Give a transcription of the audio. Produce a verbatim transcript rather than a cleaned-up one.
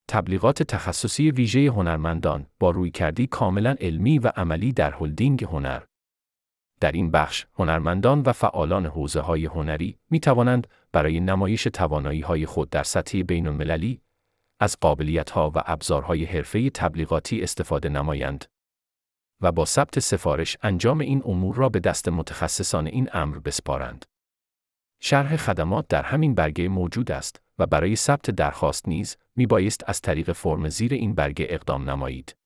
تبلیغات تخصصی ویژه هنرمندان با رویکردی کاملا علمی و عملی در هلدینگ هنر. در این بخش، هنرمندان و فعالان حوزه‌های هنری می‌توانند برای نمایش توانایی‌های خود در سطح بین‌المللی از قابلیت‌ها و ابزارهای حرفه‌ای تبلیغاتی استفاده نمایند و با ثبت سفارش انجام این امور را به دست متخصصان این امر بسپارند. شرح خدمات در همین برگه موجود است و برای ثبت درخواست نیز میبایست از طریق فرم زیر این برگه اقدام نمایید.